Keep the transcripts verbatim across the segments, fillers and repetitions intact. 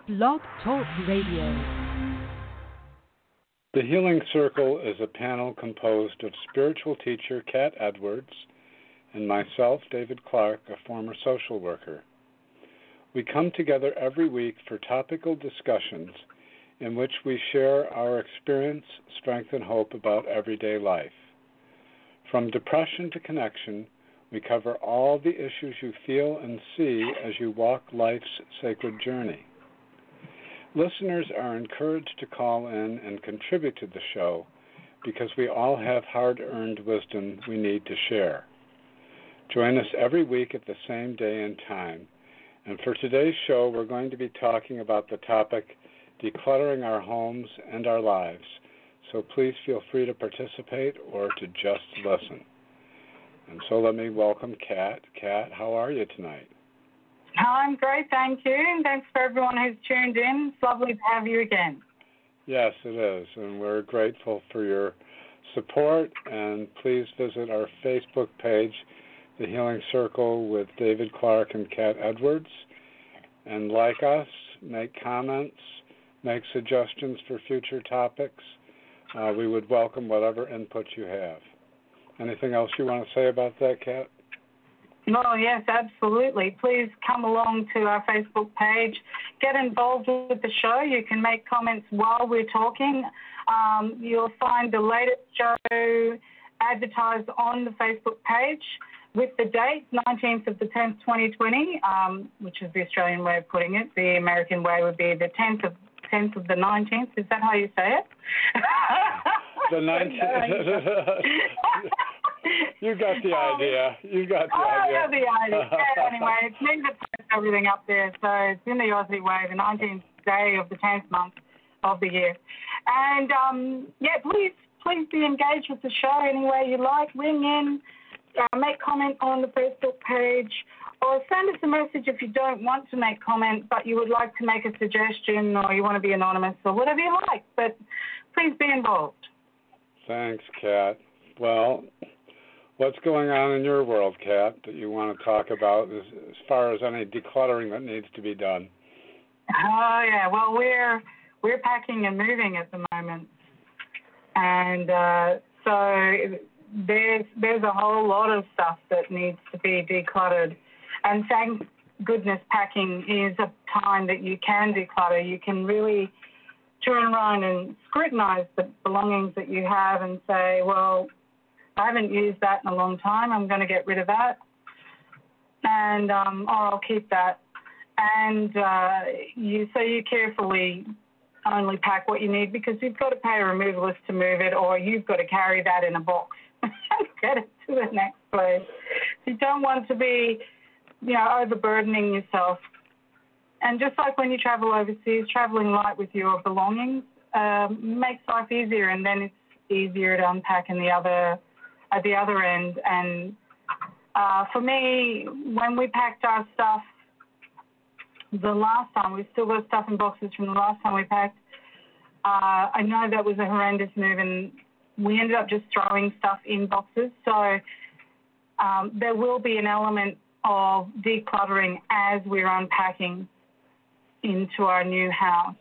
Blog Talk Radio. The Healing Circle is a panel composed of spiritual teacher Kat Edwards and myself, David Clark, a former social worker. We come together every week for topical discussions in which we share our experience, strength, and hope about everyday life. From depression to connection, we cover all the issues you feel and see as you walk life's sacred journey. Listeners are encouraged to call in and contribute to the show because we all have hard-earned wisdom we need to share. Join us every week at the same day and time. And for today's show, we're going to be talking about the topic, decluttering our homes and our lives. So please feel free to participate or to just listen. And so let me welcome Kat. Kat, how are you tonight? I'm great, thank you, and thanks for everyone who's tuned in. It's lovely to have you again. Yes, it is, and we're grateful for your support, and please visit our Facebook page, The Healing Circle with David Clark and Kat Edwards, and like us, make comments, make suggestions for future topics. Uh, we would welcome whatever input you have. Anything else you want to say about that, Kat? Oh, yes, absolutely. Please come along to our Facebook page. Get involved with the show. You can make comments while we're talking. Um, you'll find the latest show advertised on the Facebook page with the date, nineteenth of the tenth, twenty twenty, um, which is the Australian way of putting it. The American way would be the tenth of tenth of the nineteenth. Is that how you say it? The nineteenth. You got the idea. You got the oh, idea. I got the idea. Yeah, anyway, it's me that puts everything up there. So it's in the Aussie way, the nineteenth day of the tenth month of the year. And, um, yeah, please, please be engaged with the show any way you like. Ring in, uh, make comment on the Facebook page, or send us a message if you don't want to make comment, but you would like to make a suggestion or you want to be anonymous or whatever you like. But please be involved. Thanks, Kat. Well, what's going on in your world, Kat, that you want to talk about as, as far as any decluttering that needs to be done? Oh, yeah. Well, we're we're packing and moving at the moment. And uh, so there's, there's a whole lot of stuff that needs to be decluttered. And thank goodness packing is a time that you can declutter. You can really turn around and scrutinize the belongings that you have and say, well, I haven't used that in a long time. I'm going to get rid of that, and um, or I'll keep that. And uh, you so you carefully only pack what you need because you've got to pay a removalist to move it, or you've got to carry that in a box and get it to the next place. You don't want to be, you know, overburdening yourself. And just like when you travel overseas, traveling light with your belongings um, makes life easier, and then it's easier to unpack in the other. At the other end. And uh, for me, when we packed our stuff the last time, we've still got stuff in boxes from the last time we packed. Uh, I know that was a horrendous move, and we ended up just throwing stuff in boxes. So um, there will be an element of decluttering as we're unpacking into our new house.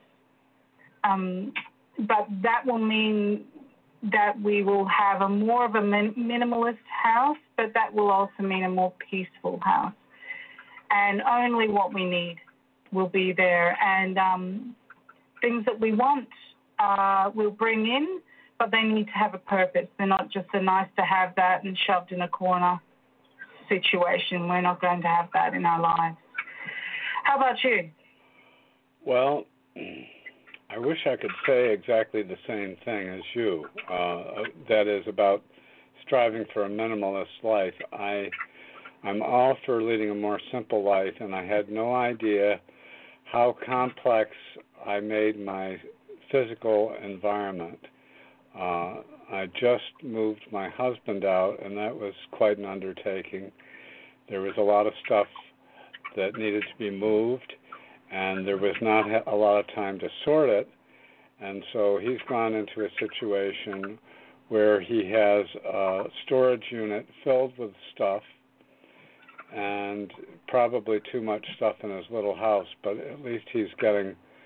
Um, but that will mean that we will have a more of a min- minimalist house, but that will also mean a more peaceful house. And only what we need will be there. And um, things that we want uh, we'll bring in, but they need to have a purpose. They're not just a nice to have that and shoved in a corner situation. We're not going to have that in our lives. How about you? Well, I wish I could say exactly the same thing as you. Uh, that is about striving for a minimalist life. I, I'm all for leading a more simple life, and I had no idea how complex I made my physical environment. Uh, I just moved my husband out, and that was quite an undertaking. There was a lot of stuff that needed to be moved, and there was not a lot of time to sort it. And so he's gone into a situation where he has a storage unit filled with stuff and probably too much stuff in his little house, but at least he's getting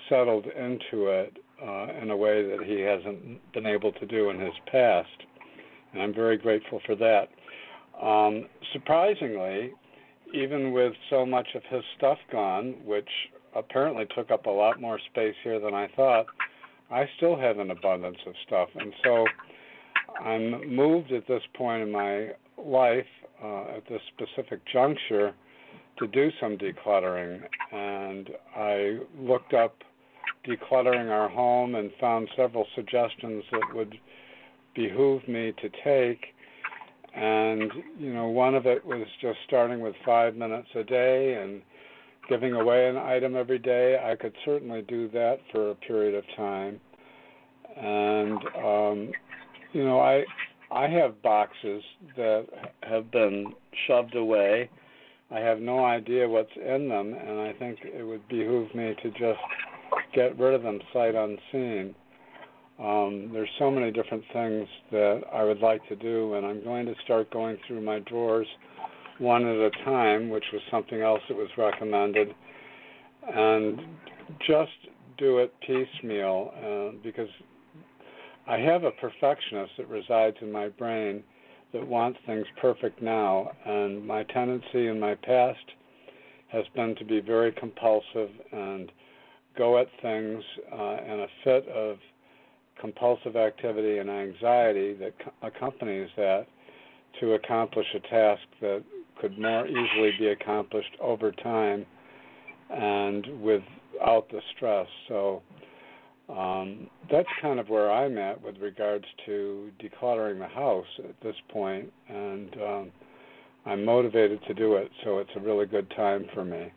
settled into it uh, in a way that he hasn't been able to do in his past. And I'm very grateful for that. Um, surprisingly, even with so much of his stuff gone, which apparently took up a lot more space here than I thought, I still have an abundance of stuff. And so I'm moved at this point in my life, uh, at this specific juncture, to do some decluttering. And I looked up decluttering our home and found several suggestions that would behoove me to take. And, you know, one of it was just starting with five minutes a day and giving away an item every day. I could certainly do that for a period of time. And, um, you know, I I have boxes that have been shoved away. I have no idea what's in them, and I think it would behoove me to just get rid of them sight unseen. Um, there's so many different things that I would like to do, and I'm going to start going through my drawers one at a time, which was something else that was recommended, and just do it piecemeal, uh, because I have a perfectionist that resides in my brain that wants things perfect now, and my tendency in my past has been to be very compulsive and go at things uh, in a fit of compulsive activity and anxiety that co- accompanies that to accomplish a task that could more easily be accomplished over time and without the stress. So um, that's kind of where I'm at with regards to decluttering the house at this point, and um, I'm motivated to do it, so it's a really good time for me.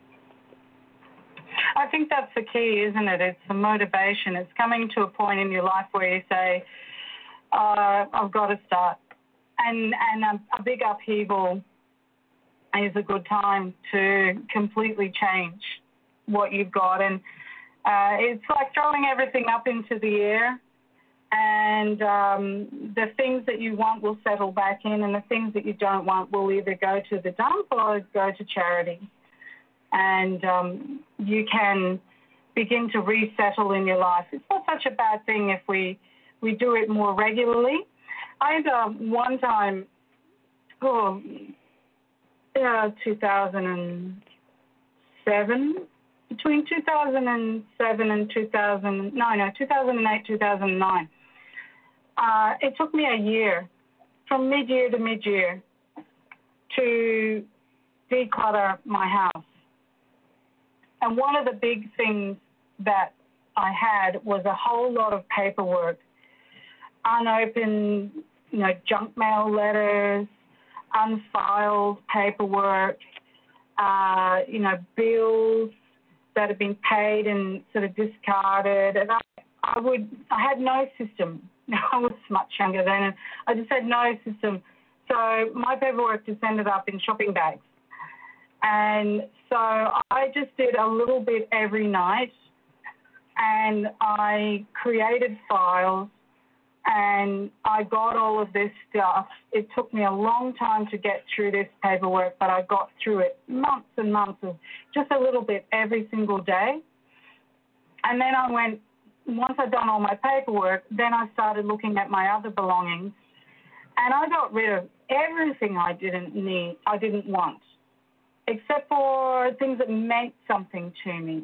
I think that's the key, isn't it? It's the motivation. It's coming to a point in your life where you say, uh, I've got to start. And and a, a big upheaval is a good time to completely change what you've got. And uh, it's like throwing everything up into the air, and um, the things that you want will settle back in, and the things that you don't want will either go to the dump or go to charity. And um, you can begin to resettle in your life. It's not such a bad thing if we, we do it more regularly. I had uh, one time, oh, uh, two thousand seven, between two thousand seven and two thousand, no, no, two thousand eight, two thousand nine. Uh, it took me a year, from mid-year to mid-year, to declutter my house. And one of the big things that I had was a whole lot of paperwork, unopened, you know, junk mail letters, unfiled paperwork, uh, you know, bills that had been paid and sort of discarded. And I, I would, I had no system. I was much younger then, and I just had no system. So my paperwork just ended up in shopping bags. And so I just did a little bit every night, and I created files, and I got all of this stuff. It took me a long time to get through this paperwork, but I got through it months and months of just a little bit every single day. And then I went, once I'd done all my paperwork, then I started looking at my other belongings, and I got rid of everything I didn't need, I didn't want, except for things that meant something to me,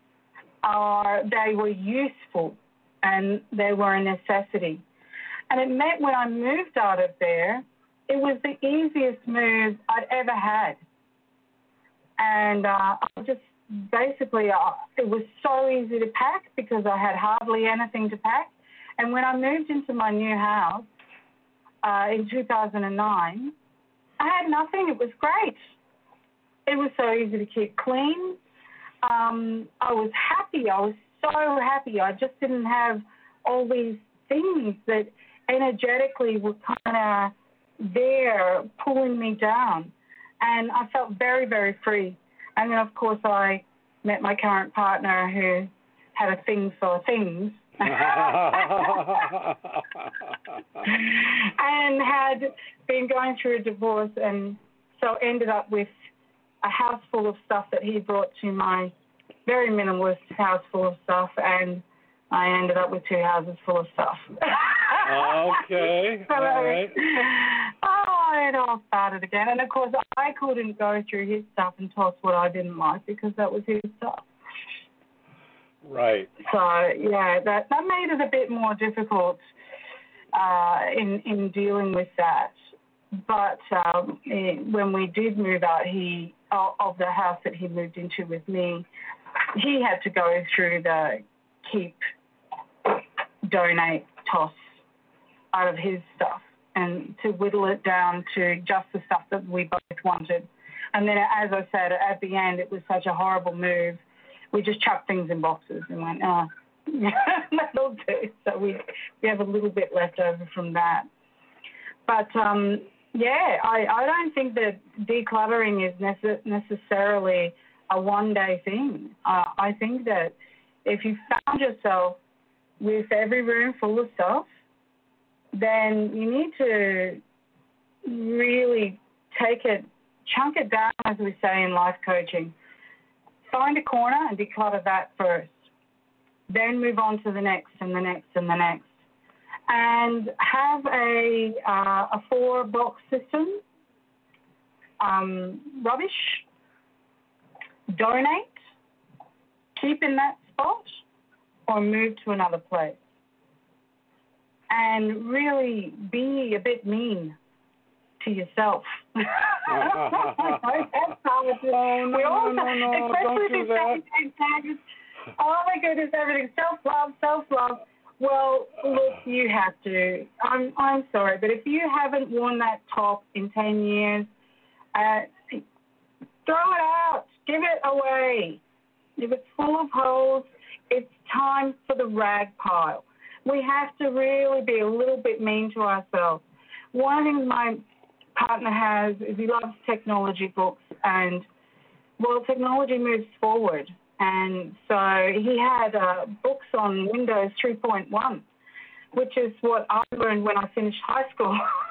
or they were useful and they were a necessity. And it meant when I moved out of there, it was the easiest move I'd ever had. And uh, I just basically, uh, it was so easy to pack because I had hardly anything to pack. And when I moved into my new house uh, in two thousand nine, I had nothing. It was great. It was so easy to keep clean. Um, I was happy. I was so happy. I just didn't have all these things that energetically were kind of there pulling me down. And I felt very, very free. And then, of course, I met my current partner who had a thing for things. And had been going through a divorce, and so ended up with a house full of stuff that he brought to my very minimalist house full of stuff, and I ended up with two houses full of stuff. Okay, so, all right. Oh, it all started again. And, of course, I couldn't go through his stuff and toss what I didn't like because that was his stuff. Right. So, yeah, that, that made it a bit more difficult uh, in, in dealing with that. But um, when we did move out he of the house that he moved into with me, he had to go through the keep, donate, toss out of his stuff and to whittle it down to just the stuff that we both wanted. And then, as I said, at the end, it was such a horrible move. We just chucked things in boxes and went, oh, that'll do. So we, we have a little bit left over from that. But, um, yeah, I, I don't think that decluttering is nece- necessarily a one-day thing. Uh, I think that if you found yourself with every room full of stuff, then you need to really take it, chunk it down, as we say in life coaching. Find a corner and declutter that first. Then move on to the next and the next and the next. And have a, uh, a four-box system. Um, rubbish, donate, keep in that spot, or move to another place. And really be a bit mean to yourself. Oh, no, we all, no, no, no, especially don't do if that. it's, oh, my goodness, everything, self-love, self-love. Well, look, you have to. I'm I'm sorry, but if you haven't worn that top in ten years, uh, throw it out. Give it away. If it's full of holes, it's time for the rag pile. We have to really be a little bit mean to ourselves. One thing my partner has is he loves technology books, and, well, technology moves forward. And so he had uh, books on Windows three point one, which is what I learned when I finished high school.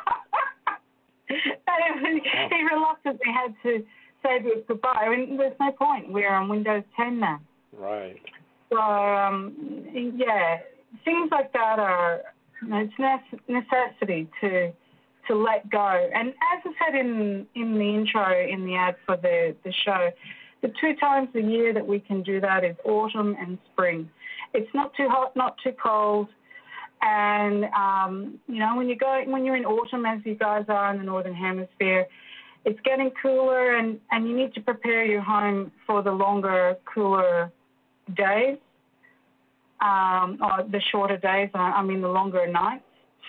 And he reluctantly had to say goodbye. I mean, there's no point. We're on Windows ten now. Right. So, um, yeah, things like that are, you know, it's necessity to to let go. And as I said in, in the intro, in the ad for the, the show, the two times a year that we can do that is autumn and spring. It's not too hot, not too cold. And, um, you know, when, you go, when you're in autumn, as you guys are in the Northern Hemisphere, it's getting cooler, and, and you need to prepare your home for the longer, cooler days, um, or the shorter days, I mean the longer nights.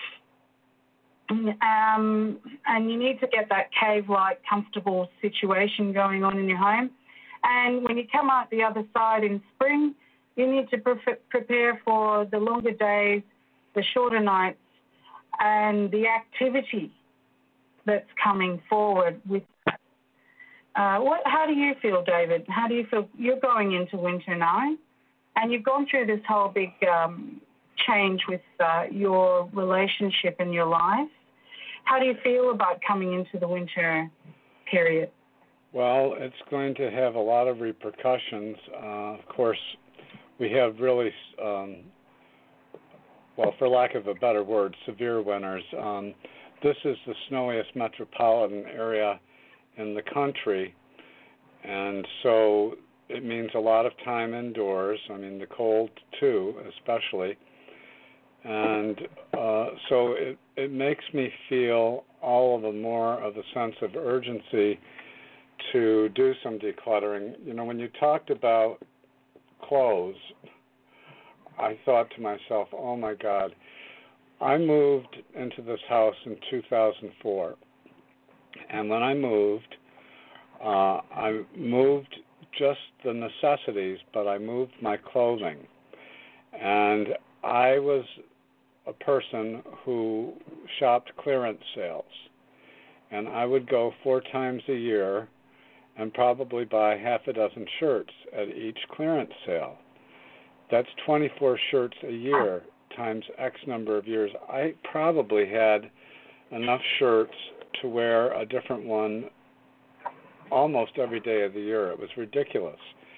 Um, and you need to get that cave-like, comfortable situation going on in your home. And when you come out the other side in spring, you need to pre- prepare for the longer days, the shorter nights, and the activity that's coming forward with that. Uh, what, how do you feel, David? How do you feel? You're going into winter now, and you've gone through this whole big um, change with uh, your relationship and your life. How do you feel about coming into the winter period? Well, it's going to have a lot of repercussions. Uh, of course, we have really, um, well, for lack of a better word, severe winters. Um, this is the snowiest metropolitan area in the country, and so it means a lot of time indoors. I mean, the cold, too, especially. And uh, so it, it makes me feel all of the more of a sense of urgency to do some decluttering. You know, when you talked about clothes, I thought to myself, oh my God, I moved into this house in two thousand four. And when I moved, uh, I moved just the necessities, but I moved my clothing. And I was a person who shopped clearance sales. And I would go four times a year and probably buy half a dozen shirts at each clearance sale. That's twenty-four shirts a year times X number of years. I probably had enough shirts to wear a different one almost every day of the year. It was ridiculous.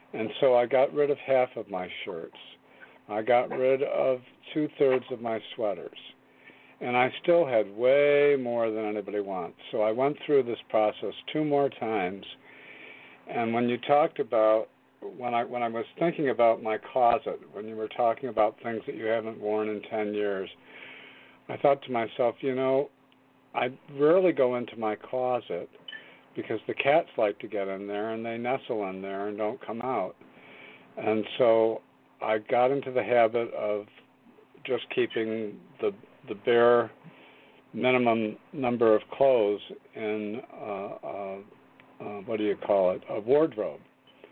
And so I got rid of half of my shirts. I got rid of two-thirds of my sweaters. And I still had way more than anybody wants. So I went through this process two more times. And when you talked about, when I when I was thinking about my closet, when you were talking about things that you haven't worn in ten years, I thought to myself, you know, I rarely go into my closet because the cats like to get in there and they nestle in there and don't come out. And so I got into the habit of just keeping the the bare minimum number of clothes in, uh, uh, uh, what do you call it, a wardrobe.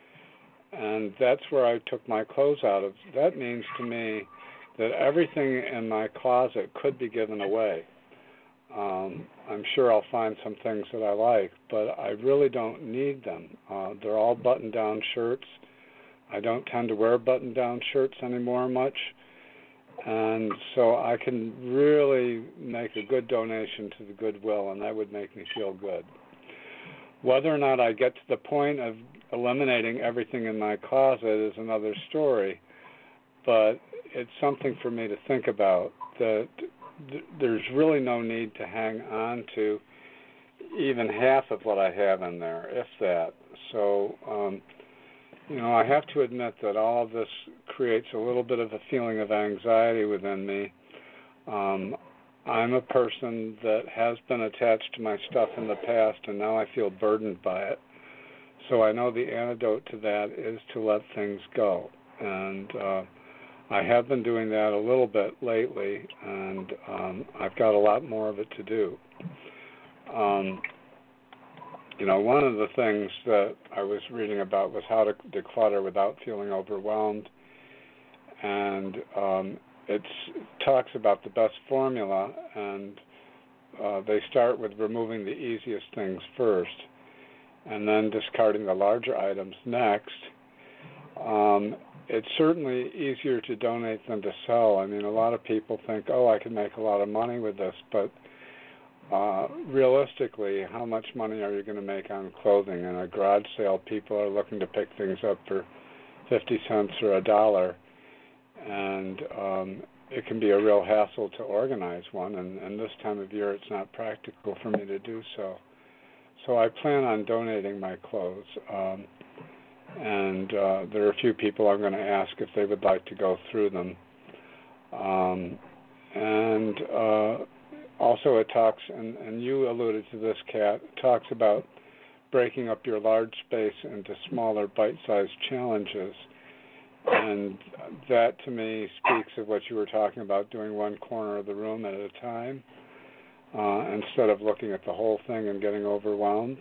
And that's where I took my clothes out of. That means to me that everything in my closet could be given away. Um, I'm sure I'll find some things that I like, but I really don't need them. Uh, they're all button-down shirts. I don't tend to wear button-down shirts anymore much, and so I can really make a good donation to the Goodwill, and that would make me feel good. Whether or not I get to the point of eliminating everything in my closet is another story, but it's something for me to think about, that th- there's really no need to hang on to even half of what I have in there, if that. So, um, you know, I have to admit that all of this creates a little bit of a feeling of anxiety within me. Um, I'm a person that has been attached to my stuff in the past, and now I feel burdened by it. So I know the antidote to that is to let things go. And uh, I have been doing that a little bit lately, and um, I've got a lot more of it to do. Um, you know, one of the things that I was reading about was how to declutter without feeling overwhelmed. And um, it talks about the best formula, and uh, they start with removing the easiest things first and then discarding the larger items next. Um, it's certainly easier to donate than to sell. I mean, a lot of people think, oh, I can make a lot of money with this, but uh, realistically, how much money are you going to make on clothing? In a garage sale, people are looking to pick things up for fifty cents or a dollar, and um, it can be a real hassle to organize one, and, and this time of year it's not practical for me to do so. So I plan on donating my clothes, um, and uh, there are a few people I'm going to ask if they would like to go through them. Um, and uh, also it talks, and, and you alluded to this, Kat, it talks about breaking up your large space into smaller bite-sized challenges. And that, to me, speaks of what you were talking about, doing one corner of the room at a time, uh, instead of looking at the whole thing and getting overwhelmed.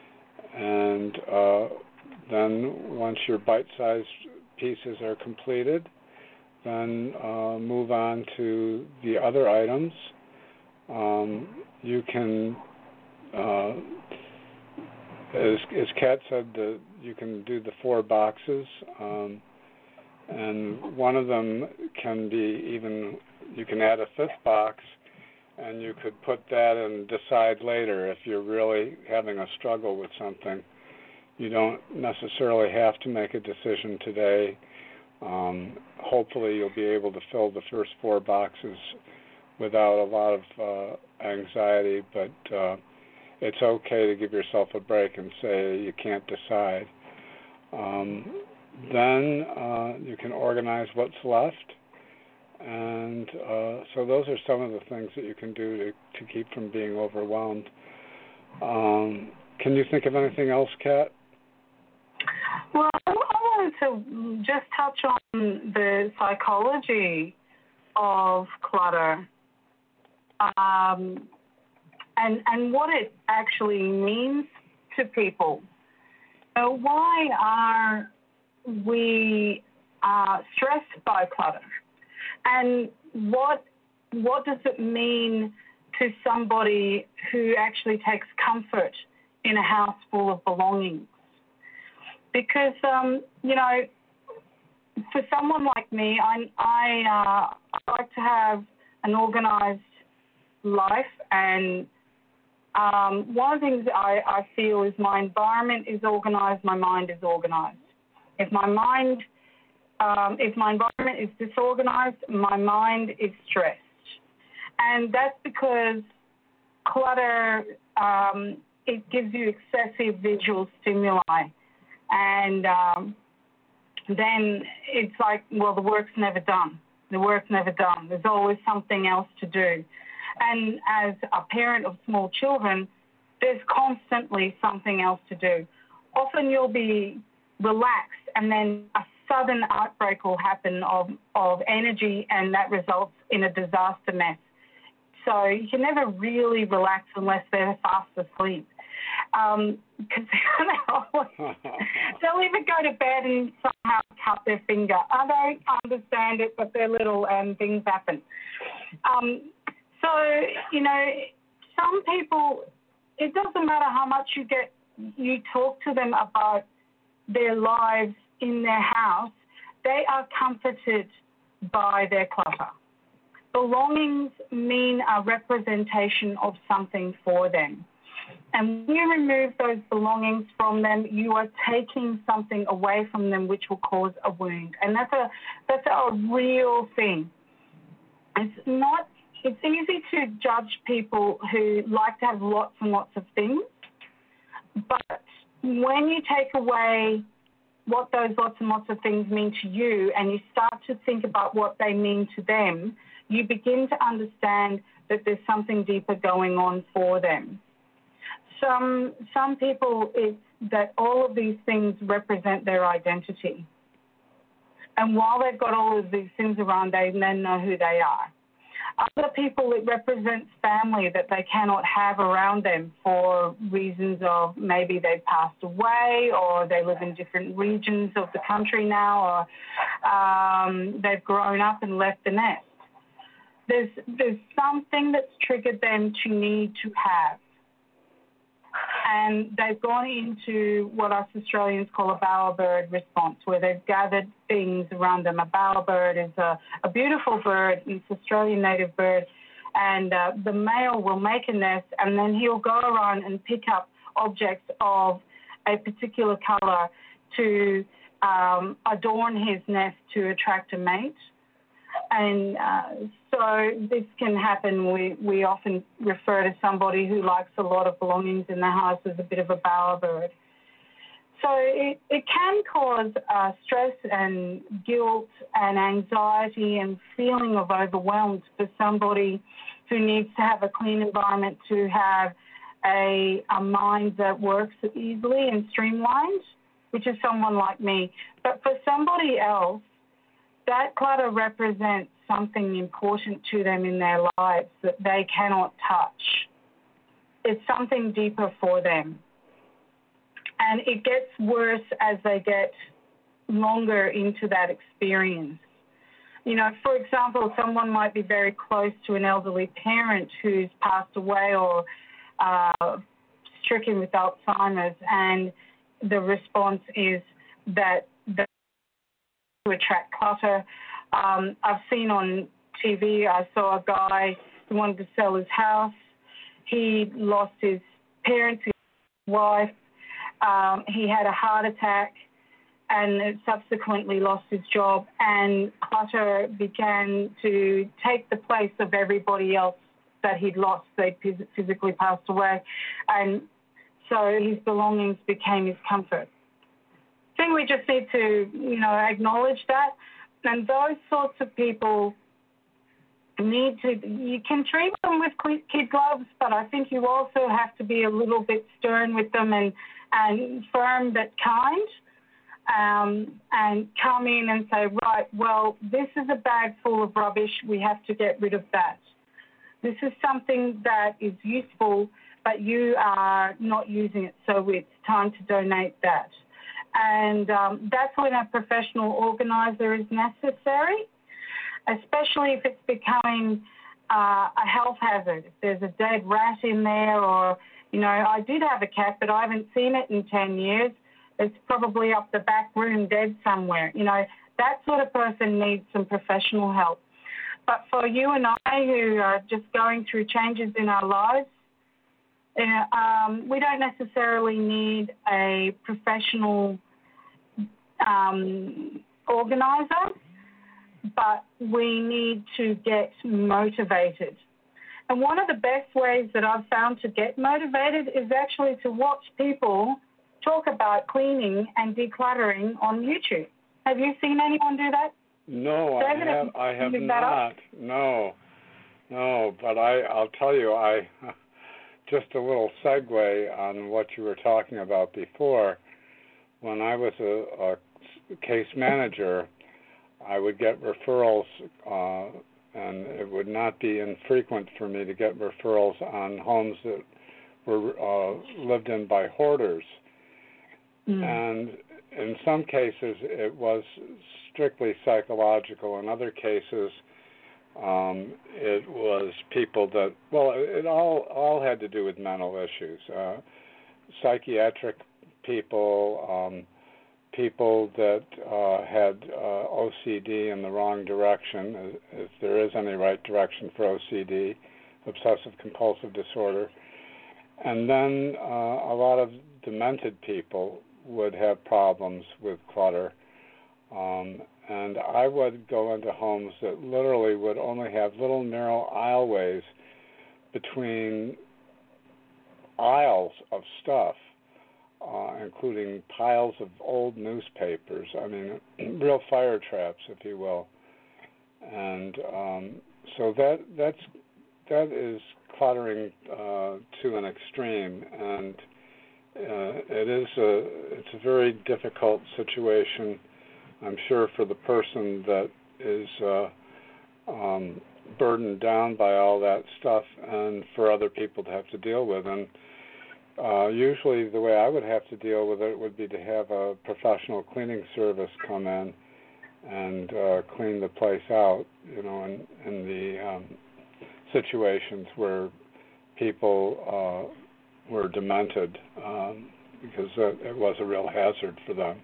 And uh, then once your bite-sized pieces are completed, then uh, move on to the other items. Um, you can, uh, as, as Kat said, the, you can do the four boxes. Um, And one of them can be even, you can add a fifth box, and you could put that and decide later if you're really having a struggle with something. You don't necessarily have to make a decision today. Um, hopefully you'll be able to fill the first four boxes without a lot of uh, anxiety, but uh, it's okay to give yourself a break and say you can't decide. Um, Then uh, you can organize what's left, and uh, so those are some of the things that you can do to, to keep from being overwhelmed. Um, can you think of anything else, Kat? Well, I wanted to just touch on the psychology of clutter, um, and and what it actually means to people. So why are we are stressed by clutter, and what what does it mean to somebody who actually takes comfort in a house full of belongings? Because um, you know, for someone like me, I I, uh, I like to have an organized life, and um, one of the things I, I feel is my environment is organized, my mind is organized. If my mind, um, if my environment is disorganized, my mind is stressed. And that's because clutter, um, it gives you excessive visual stimuli. And um, then it's like, well, the work's never done. The work's never done. There's always something else to do. And as a parent of small children, there's constantly something else to do. Often you'll be relaxed and then a sudden outbreak will happen of, of energy, and that results in a disaster mess. So you can never really relax unless they're fast asleep. Um, because they'll even go to bed and somehow cut their finger. I don't understand it, but they're little and things happen. Um, so, you know, some people, it doesn't matter how much you get, you talk to them about their lives in their house, they are comforted by their clutter. Belongings mean a representation of something for them. And when you remove those belongings from them, you are taking something away from them which will cause a wound. And that's a that's a real thing. It's not it's easy to judge people who like to have lots and lots of things, but when you take away what those lots and lots of things mean to you and you start to think about what they mean to them, you begin to understand that there's something deeper going on for them. Some some people, it's that all of these things represent their identity. And while they've got all of these things around, they then know who they are. Other people, it represents family that they cannot have around them for reasons of maybe they've passed away or they live in different regions of the country now, or um, they've grown up and left the nest. There's, there's something that's triggered them to need to have. And they've gone into what us Australians call a bowerbird response, where they've gathered things around them. A bowerbird is a, a beautiful bird. It's an Australian native bird. And uh, the male will make a nest, and then he'll go around and pick up objects of a particular colour to um, adorn his nest to attract a mate. And uh, so this can happen. We, we often refer to somebody who likes a lot of belongings in their house as a bit of a bowerbird. So it, it can cause uh, stress and guilt and anxiety and feeling of overwhelmed for somebody who needs to have a clean environment, to have a, a mind that works easily and streamlined, which is someone like me. But for somebody else, that clutter represents something important to them in their lives that they cannot touch. It's something deeper for them. And it gets worse as they get longer into that experience. You know, for example, someone might be very close to an elderly parent who's passed away or uh, stricken with Alzheimer's, and the response is that they attract clutter. Um, I've seen on T V, I saw a guy who wanted to sell his house. He lost his parents, his wife. Um, he had a heart attack and subsequently lost his job, and clutter began to take the place of everybody else that he'd lost. They physically passed away, and so his belongings became his comfort. I think we just need to, you know, acknowledge that. And those sorts of people need to, you can treat them with kid gloves, but I think you also have to be a little bit stern with them and, and firm but kind, um, and come in and say, right, well, this is a bag full of rubbish. We have to get rid of that. This is something that is useful, but you are not using it, so it's time to donate that. And um, that's when a professional organizer is necessary, especially if it's becoming uh, a health hazard. If there's a dead rat in there, or, you know, I did have a cat, but I haven't seen it in ten years. It's probably up the back room dead somewhere. You know, that sort of person needs some professional help. But for you and I who are just going through changes in our lives, Um, we don't necessarily need a professional um, organizer, but we need to get motivated. And one of the best ways that I've found to get motivated is actually to watch people talk about cleaning and decluttering on YouTube. Have you seen anyone do that? No, David, I have, I have that not. up? No, no, but I, I'll tell you, I just a little segue on what you were talking about before. When I was a, a case manager, I would get referrals, uh, and it would not be infrequent for me to get referrals on homes that were uh, lived in by hoarders. Mm. And in some cases, it was strictly psychological. In other cases, um, it was people that, well, it all all had to do with mental issues. Uh, psychiatric people, um, people that uh, had uh, O C D in the wrong direction, if there is any right direction for O C D, obsessive compulsive disorder. And then uh, a lot of demented people would have problems with clutter. Um, and I would go into homes that literally would only have little narrow aisleways between aisles of stuff, uh, including piles of old newspapers. I mean, real fire traps, if you will. And um, so that that's that is cluttering uh, to an extreme, and uh, it is a it's a very difficult situation, I'm sure, for the person that is uh, um, burdened down by all that stuff, and for other people to have to deal with. And uh, usually the way I would have to deal with it would be to have a professional cleaning service come in and uh, clean the place out, you know, in, in the um, situations where people uh, were demented, um, because it, it was a real hazard for them.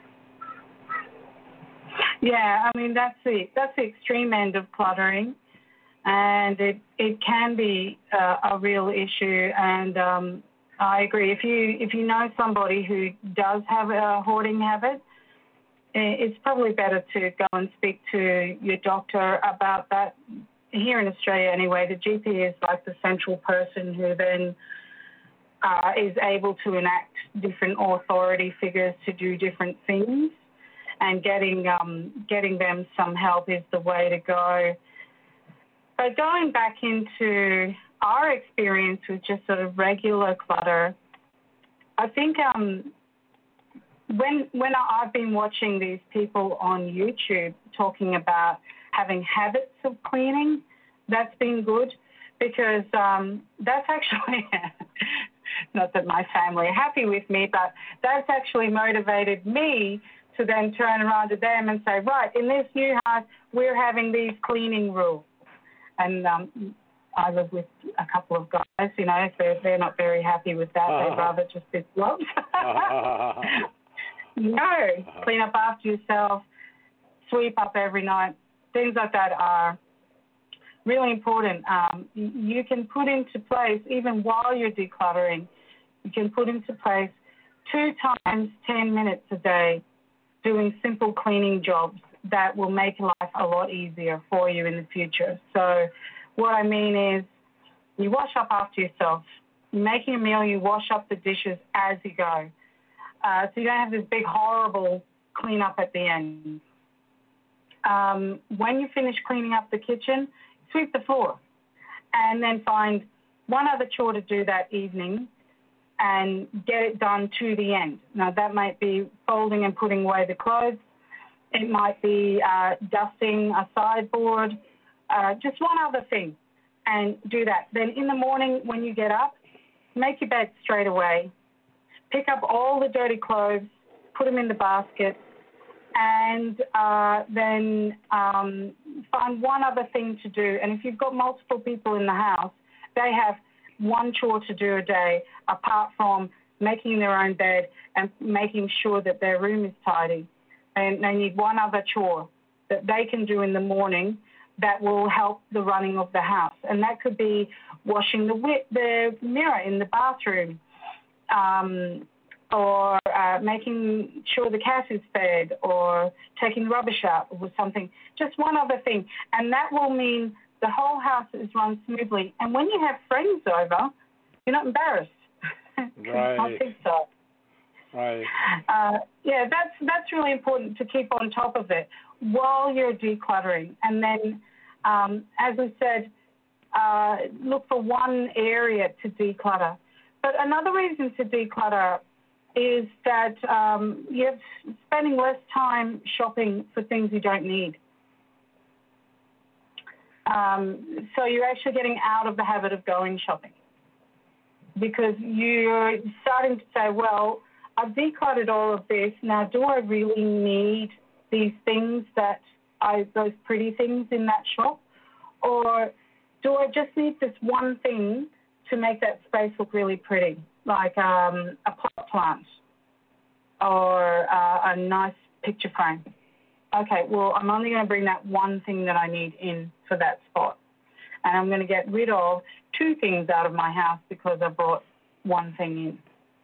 Yeah, I mean, that's the that's the extreme end of cluttering, and it it can be uh, a real issue. And um, I agree. If you if you know somebody who does have a hoarding habit, it's probably better to go and speak to your doctor about that. Here in Australia, anyway, the G P is like the central person who then uh, is able to enact different authority figures to do different things. And getting um, getting them some help is the way to go. But going back into our experience with just sort of regular clutter, I think um, when when I've been watching these people on YouTube talking about having habits of cleaning, that's been good, because um, that's actually, not that my family are happy with me, but that's actually motivated me to then turn around to them and say, right, in this new house, we're having these cleaning rules. And um, I live with a couple of guys, you know, so they're not very happy with that. Uh-huh. They'd rather just be blobs. uh-huh. No, uh-huh. Clean up after yourself, sweep up every night. Things like that are really important. Um, you can put into place, even while you're decluttering, you can put into place two times ten minutes a day doing simple cleaning jobs that will make life a lot easier for you in the future. So what I mean is, you wash up after yourself. You're making a meal, you wash up the dishes as you go. Uh, so you don't have this big, horrible cleanup at the end. Um, when you finish cleaning up the kitchen, sweep the floor, and then find one other chore to do that evening and get it done to the end. Now, that might be folding and putting away the clothes. It might be uh, dusting a sideboard, uh, just one other thing, and do that. Then in the morning when you get up, make your bed straight away. Pick up all the dirty clothes, put them in the basket, and uh, then um, find one other thing to do. And if you've got multiple people in the house, they have one chore to do a day, apart from making their own bed and making sure that their room is tidy. And they need one other chore that they can do in the morning that will help the running of the house. And that could be washing the, the mirror in the bathroom, um, or uh, making sure the cat is fed, or taking the rubbish out, or something. Just one other thing. And that will mean the whole house is run smoothly. And when you have friends over, you're not embarrassed. Right. I think so. Right. Uh, yeah, that's that's really important to keep on top of it while you're decluttering. And then, um, as we said, uh, look for one area to declutter. But another reason to declutter is that um, you're spending less time shopping for things you don't need. Um, so you're actually getting out of the habit of going shopping, because you're starting to say, well, I've decluttered all of this. Now, do I really need these things that I, those pretty things in that shop? Or do I just need this one thing to make that space look really pretty, like um, a pot plant or uh, a nice picture frame? Okay, well, I'm only going to bring that one thing that I need in for that spot. And I'm going to get rid of two things out of my house because I brought one thing in.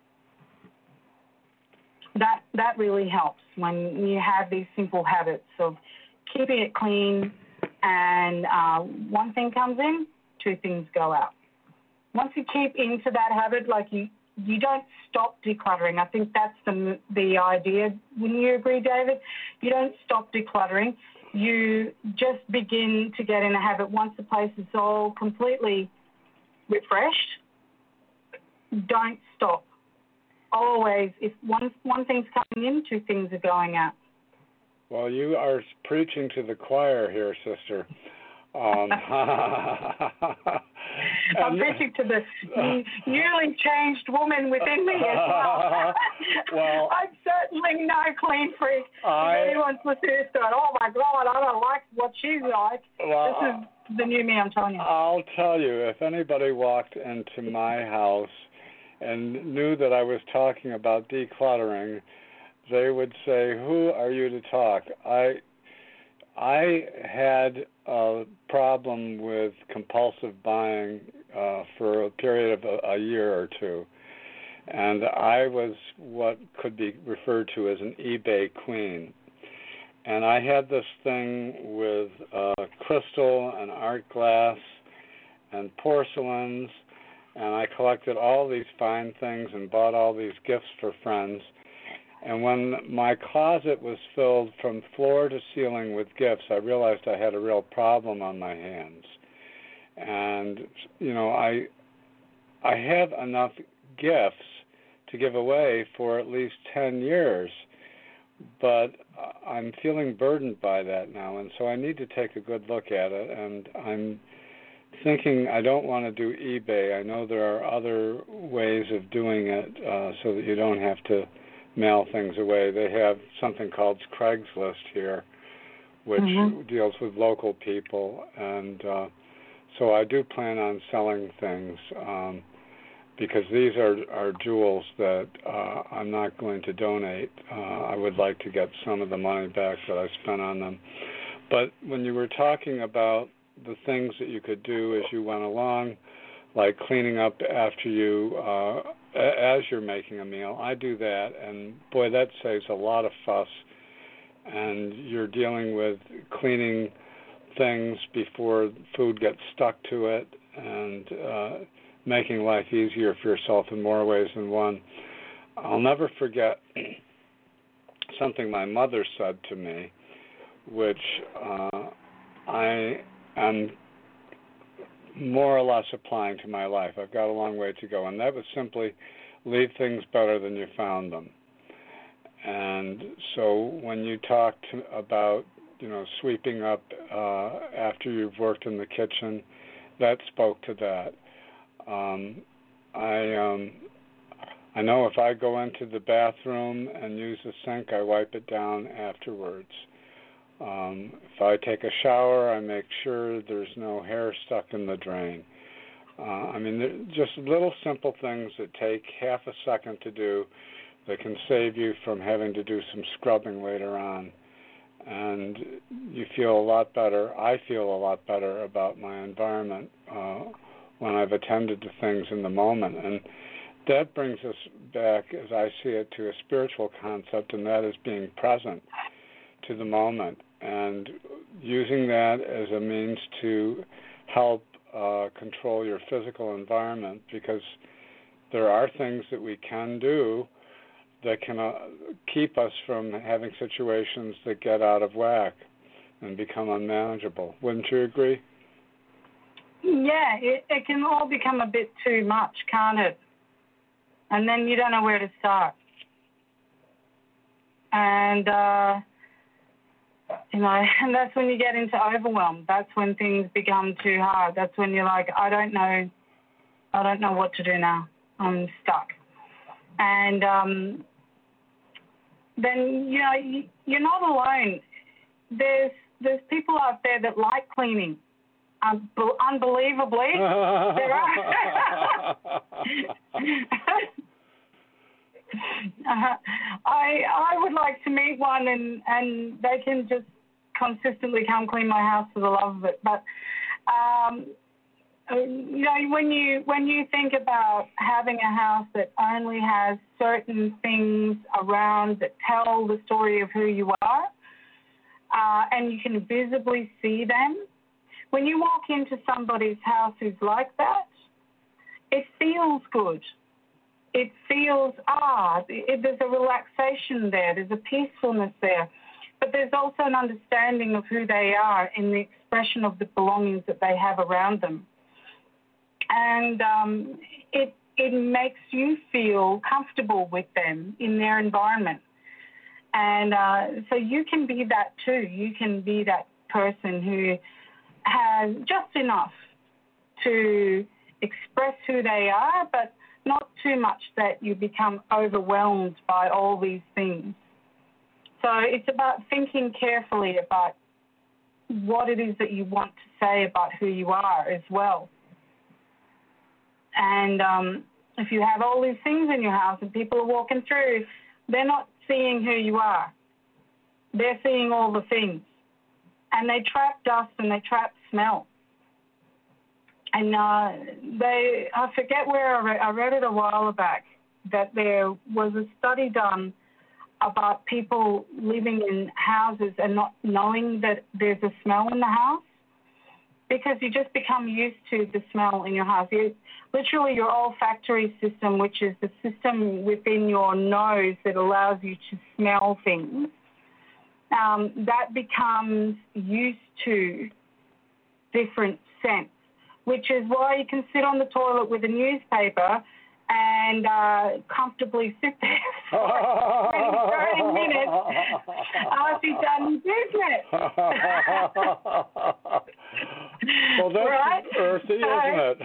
That that really helps when you have these simple habits of keeping it clean, and uh, one thing comes in, two things go out. Once you keep into that habit, like you, you don't stop decluttering. I think that's the the idea. Wouldn't you agree, David? You don't stop decluttering. You just begin to get in a habit. Once the place is all completely refreshed, don't stop. Always, if one one thing's coming in, two things are going out. Well, you are preaching to the choir here, sister. Um, I'm preaching to the newly changed woman within me as well. Well, I'm certainly no clean freak. I, if anyone's listening to it, oh my God, I don't like what she's like. Well, this is the new me, I'm telling you. I'll tell you, if anybody walked into my house and knew that I was talking about decluttering, they would say, "Who are you to talk?" I I had a problem with compulsive buying uh, for a period of a, a year or two, and I was what could be referred to as an eBay queen. And I had this thing with uh, crystal and art glass and porcelains, and I collected all these fine things and bought all these gifts for friends. And when my closet was filled from floor to ceiling with gifts, I realized I had a real problem on my hands. And, you know, I I have enough gifts to give away for at least ten years, but I'm feeling burdened by that now, and so I need to take a good look at it. And I'm thinking I don't want to do eBay. I know there are other ways of doing it uh, so that you don't have to mail things away. They have something called Craigslist here, which mm-hmm. deals with local people, and uh, so I do plan on selling things um, because these are, are jewels that uh, I'm not going to donate. Uh, I would like to get some of the money back that I spent on them. But when you were talking about the things that you could do as you went along, like cleaning up after you, uh, as you're making a meal, I do that, and boy, that saves a lot of fuss. And you're dealing with cleaning things before food gets stuck to it, and uh, making life easier for yourself in more ways than one. I'll never forget something my mother said to me, which uh, I am more or less applying to my life. I've got a long way to go, and that was simply leave things better than you found them. And so when you talked about, you know, sweeping up uh, after you've worked in the kitchen, that spoke to that. Um, I um, I know if I go into the bathroom and use the sink, I wipe it down afterwards. Um, if I take a shower, I make sure there's no hair stuck in the drain. Uh, I mean, just little simple things that take half a second to do that can save you from having to do some scrubbing later on. And you feel a lot better. I feel a lot better about my environment uh, when I've attended to things in the moment. And that brings us back, as I see it, to a spiritual concept, and that is being present to the moment and using that as a means to help uh, control your physical environment, because there are things that we can do that can uh, keep us from having situations that get out of whack and become unmanageable. Wouldn't you agree? Yeah, it, it can all become a bit too much, can't it? And then you don't know where to start. And, uh, you know, and that's when you get into overwhelm. That's when things become too hard. That's when you're like, I don't know, I don't know what to do now. I'm stuck. And um, then, you know, you're not alone. There's there's people out there that like cleaning. Um, unbelievably, there are. uh, I I would like to meet one, and, and they can just consistently come clean my house for the love of it. But um, you know, when you when you think about having a house that only has certain things around that tell the story of who you are, uh, and you can visibly see them. When you walk into somebody's house who's like that, it feels good. It feels, ah, it, there's a relaxation there. There's a peacefulness there. But there's also an understanding of who they are in the expression of the belongings that they have around them. And um, it, it makes you feel comfortable with them in their environment. And uh, so you can be that too. You can be that person who has just enough to express who they are, but not too much that you become overwhelmed by all these things. So it's about thinking carefully about what it is that you want to say about who you are as well. And um, if you have all these things in your house and people are walking through, they're not seeing who you are. They're seeing all the things. And they trap dust and they trap smell. And uh, they, I forget where I read, I read it a while back, that there was a study done about people living in houses and not knowing that there's a smell in the house, because you just become used to the smell in your house. You, literally your olfactory system, which is the system within your nose that allows you to smell things, Um, that becomes used to different scents, which is why you can sit on the toilet with a newspaper and uh, comfortably sit there for twenty, thirty minutes after you've done business. Well, that's right? earthy, so, isn't it?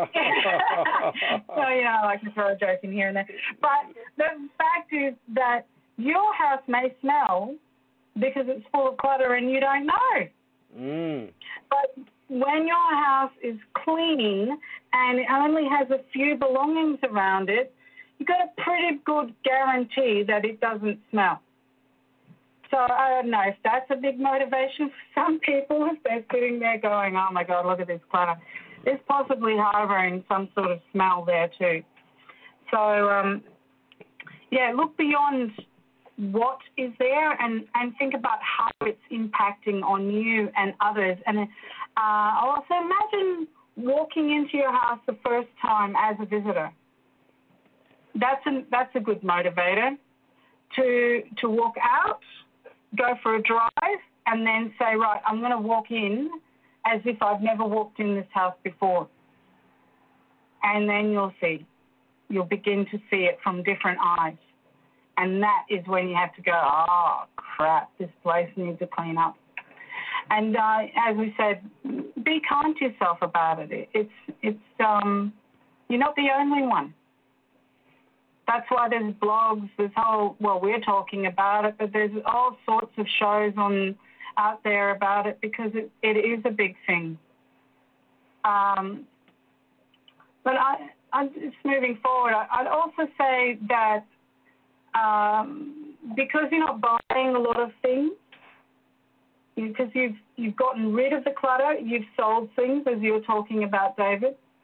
So, you know, I like to throw a joke in here and there. But the fact is that your house may smell because it's full of clutter and you don't know. Mm. But when your house is clean and it only has a few belongings around it, you've got a pretty good guarantee that it doesn't smell. So I don't know if that's a big motivation for some people, if they're sitting there going, oh, my God, look at this clutter. There's possibly harboring some sort of smell there too. So, um, yeah, look beyond what is there and, and think about how it's impacting on you and others. And uh, also imagine walking into your house the first time as a visitor. That's a, that's a good motivator. To, to walk out, go for a drive, and then say, right, I'm going to walk in as if I've never walked in this house before. And then you'll see. You'll begin to see it from different eyes. And that is when you have to go, oh, crap, this place needs to clean up. And uh, as we said, be kind to yourself about it. It's, it's, um, you're not the only one. That's why there's blogs, there's whole, well, we're talking about it, but there's all sorts of shows on out there about it because it, it is a big thing. Um, but I, I'm just moving forward. I, I'd also say that Um, because you're not buying a lot of things, because you, you've you've gotten rid of the clutter, you've sold things, as you were talking about, David.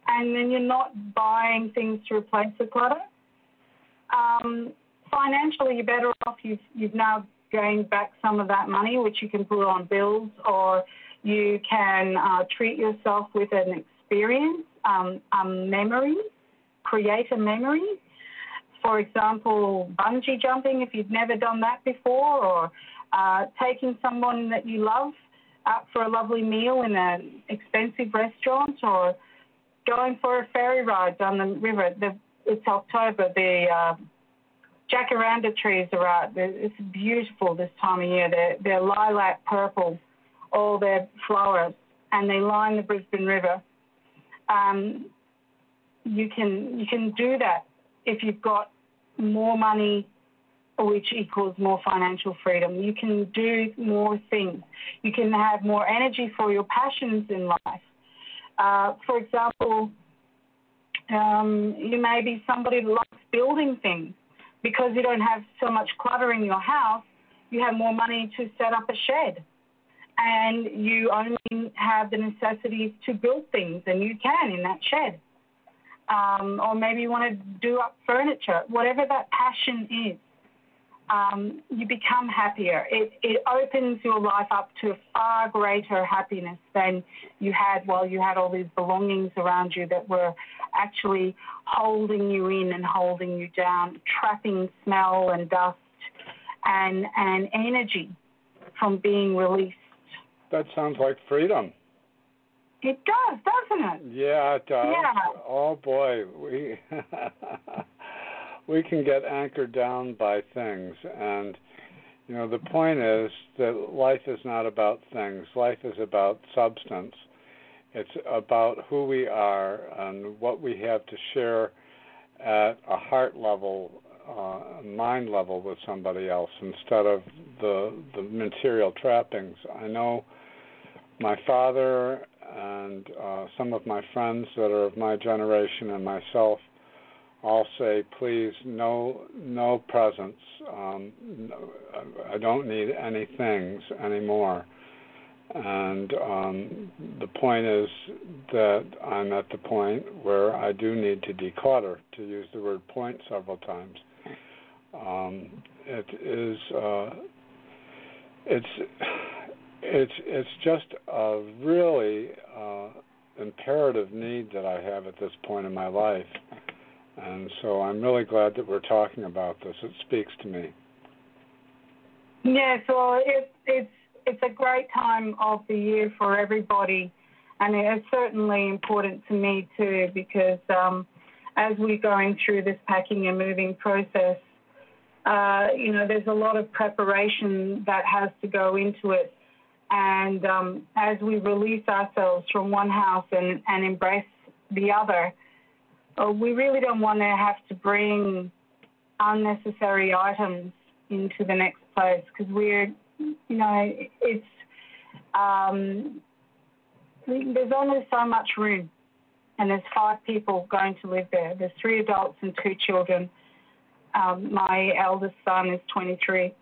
and then you're not buying things to replace the clutter. Um, financially, you're better off. You've, you've now gained back some of that money, which you can put on bills, or you can uh, treat yourself with an experience, um, a memory, create a memory. For example, bungee jumping, if you've never done that before, or uh, taking someone that you love out for a lovely meal in an expensive restaurant, or going for a ferry ride down the river. The, it's October. The uh, jacaranda trees are out. It's beautiful this time of year. They're, they're lilac purple, all their flowers, and they line the Brisbane River. Um, you can you can do that if you've got more money, which equals more financial freedom. You can do more things. You can have more energy for your passions in life. Uh, for example, um, you may be somebody that likes building things. Because you don't have so much clutter in your house, you have more money to set up a shed. And you only have the necessities to build things, and you can in that shed. Um, or maybe you want to do up furniture. Whatever that passion is, um, you become happier. It, it opens your life up to far greater happiness than you had while you had all these belongings around you that were actually holding you in and holding you down, trapping smell and dust and, and energy from being released. That sounds like freedom. It does, doesn't it? Yeah, it does. Yeah. Oh, boy. We we can get anchored down by things. And, you know, the point is that life is not about things. Life is about substance. It's about who we are and what we have to share at a heart level, uh, mind level with somebody else instead of the the material trappings. I know my father and uh, some of my friends that are of my generation and myself all say, please, no, no presents. Um, no, I don't need any things anymore. And um, the point is that I'm at the point where I do need to declutter, to use the word point several times. Um, it is, uh, it's, it's, it's just a really uh, imperative need that I have at this point in my life. And so I'm really glad that we're talking about this. It speaks to me. Yeah, so it, it's it's a great time of the year for everybody, and it's certainly important to me too, because um, as we're going through this packing and moving process, uh, you know, there's a lot of preparation that has to go into it. And um, as we release ourselves from one house and, and embrace the other, uh, we really don't want to have to bring unnecessary items into the next place, because we're, you know, it's, um, there's only so much room, and there's five people going to live there. There's three adults and two children. Um, my eldest son is twenty-three,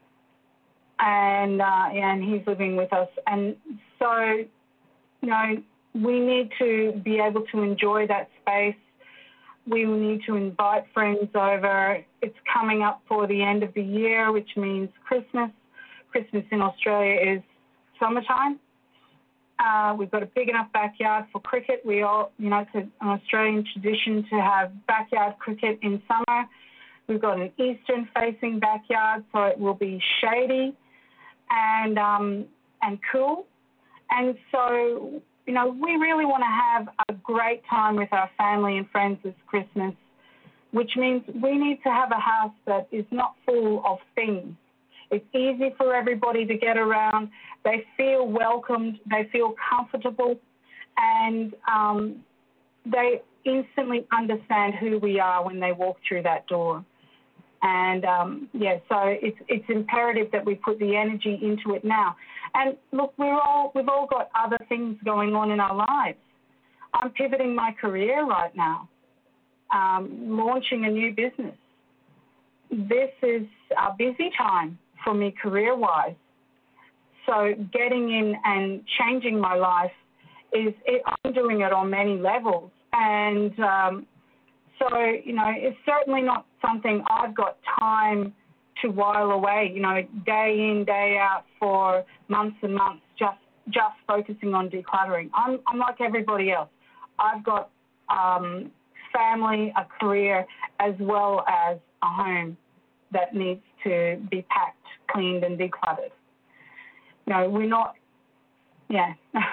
and uh, and he's living with us. And so, you know, we need to be able to enjoy that space. We will need to invite friends over. It's coming up for the end of the year, which means Christmas. Christmas in Australia is summertime. Uh, we've got a big enough backyard for cricket. We all, you know, it's an Australian tradition to have backyard cricket in summer. We've got an eastern-facing backyard, so it will be shady and um, and cool. And so, you know, we really want to have a great time with our family and friends this Christmas, which means we need to have a house that is not full of things. It's easy for everybody to get around. They feel welcomed. They feel comfortable. And um, they instantly understand who we are when they walk through that door. And, um, yeah, so it's it's imperative that we put the energy into it now. And, look, we're all, we've all got other things going on in our lives. I'm pivoting my career right now, um, launching a new business. This is a busy time for me career-wise. So getting in and changing my life, is it, I'm doing it on many levels. And um, so, you know, it's certainly not something I've got time to while away, you know, day in, day out for months and months, just just focusing on decluttering. I'm, I'm like everybody else. I've got um, family, a career, as well as a home that needs to be packed, cleaned, and decluttered. You know, we're not, yeah.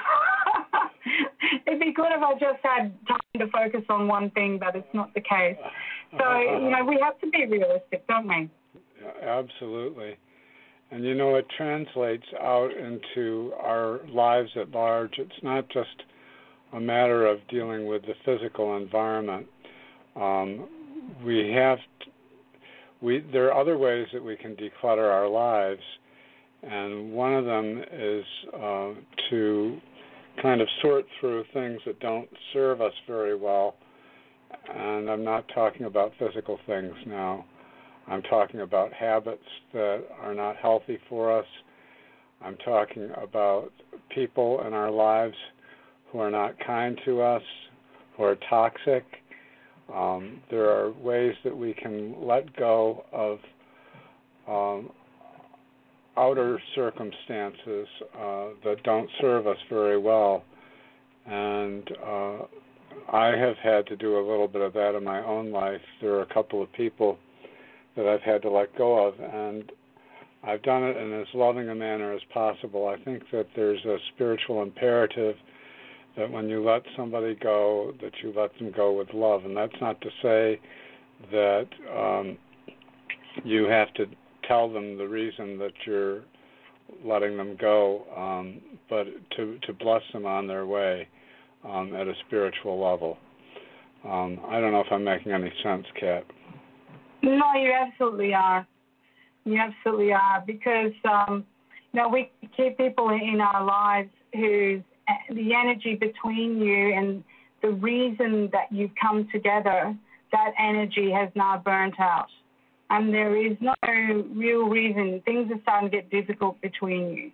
It'd be good if I just had time to focus on one thing, but it's not the case. So, you know, we have to be realistic, don't we? Absolutely. And, you know, it translates out into our lives at large. It's not just a matter of dealing with the physical environment. Um, we have, to, we there are other ways that we can declutter our lives, and one of them is uh, to kind of sort through things that don't serve us very well. And I'm not talking about physical things now. I'm talking about habits that are not healthy for us. I'm talking about people in our lives who are not kind to us, who are toxic. Um, there are ways that we can let go of um, outer circumstances uh, that don't serve us very well. And uh, I have had to do a little bit of that in my own life. There are a couple of people that I've had to let go of, and I've done it in as loving a manner as possible. I think that there's a spiritual imperative that when you let somebody go, that you let them go with love. And that's not to say that um, you have to tell them the reason that you're letting them go, um, but to, to bless them on their way um, at a spiritual level. Um, I don't know if I'm making any sense, Kat. No, you absolutely are. You absolutely are, because um, you know, we keep people in our lives whose the energy between you and the reason that you've come together, that energy has now burnt out, and there is no real reason. Things are starting to get difficult between you.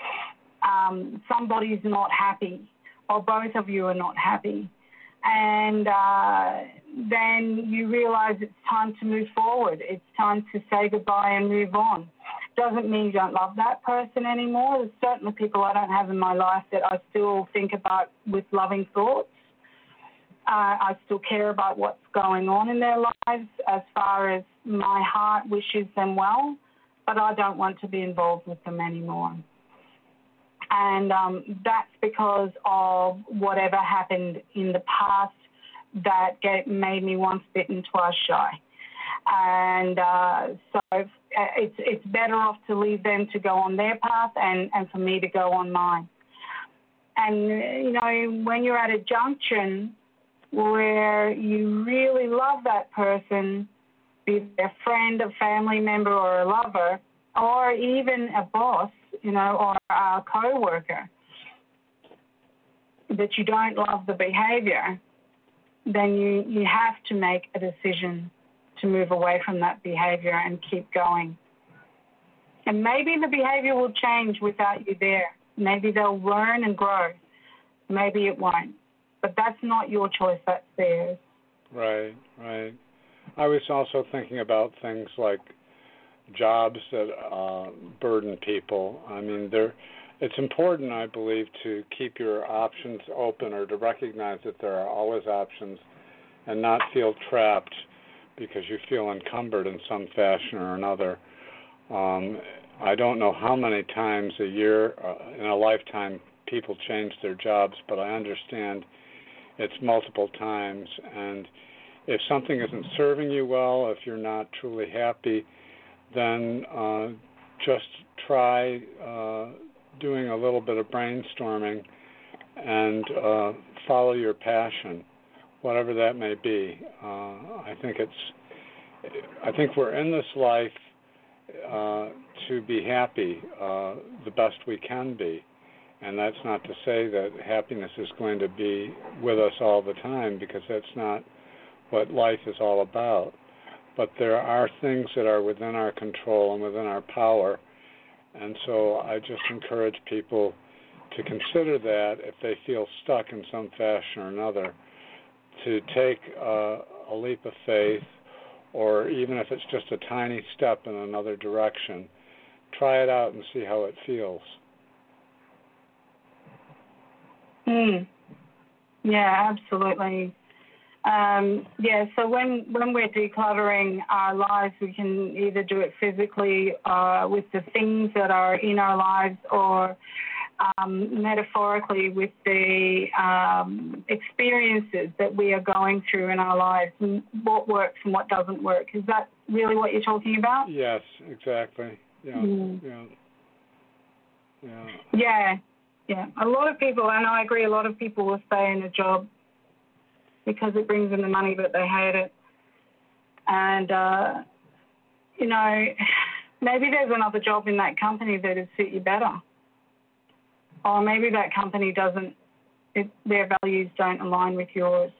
Um, somebody's not happy, or both of you are not happy. And uh, then you realize it's time to move forward. It's time to say goodbye and move on. Doesn't mean you don't love that person anymore. There's certainly people I don't have in my life that I still think about with loving thoughts. Uh, I still care about what's going on in their lives as far as my heart wishes them well, but I don't want to be involved with them anymore. And um, that's because of whatever happened in the past that get, made me once bitten, twice shy. And uh, so it's it's better off to leave them to go on their path and, and for me to go on mine. And, you know, when you're at a junction where you really love that person, be it a friend, a family member, or a lover, or even a boss, you know, or a co-worker, that you don't love the behavior, then you, you have to make a decision to move away from that behavior and keep going. And maybe the behavior will change without you there. Maybe they'll learn and grow. Maybe it won't. But that's not your choice, that's theirs. Right, right. I was also thinking about things like jobs that uh, burden people. I mean, they're, it's important, I believe, to keep your options open or to recognize that there are always options and not feel trapped because you feel encumbered in some fashion or another. Um, I don't know how many times a year, uh, in a lifetime, people change their jobs, but I understand it's multiple times. And if something isn't serving you well, if you're not truly happy, then uh, just try uh, doing a little bit of brainstorming and uh, follow your passion, whatever that may be. Uh, I think it's. I think we're in this life uh, to be happy uh, the best we can be, and that's not to say that happiness is going to be with us all the time, because that's not what life is all about. But there are things that are within our control and within our power. And so I just encourage people to consider that if they feel stuck in some fashion or another, to take uh, a leap of faith, or even if it's just a tiny step in another direction, try it out and see how it feels. Mm. Yeah, absolutely. Um, yeah, so when, when we're decluttering our lives, we can either do it physically uh, with the things that are in our lives, or um, metaphorically with the um, experiences that we are going through in our lives, and what works and what doesn't work. Is that really what you're talking about? Yes, exactly. Yeah, mm. yeah, yeah. Yeah, yeah. A lot of people, and I agree, a lot of people will stay in a job because it brings in the money, but they hate it. And, uh, you know, maybe there's another job in that company that would suit you better. Or maybe that company doesn't, it, their values don't align with yours.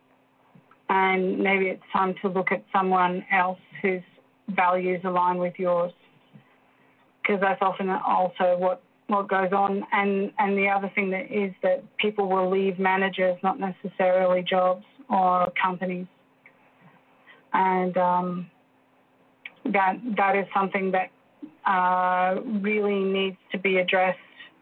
And maybe it's time to look at someone else whose values align with yours, because that's often also what, what goes on. And, and the other thing that is that people will leave managers, not necessarily jobs or companies. And um, that that is something that uh, really needs to be addressed,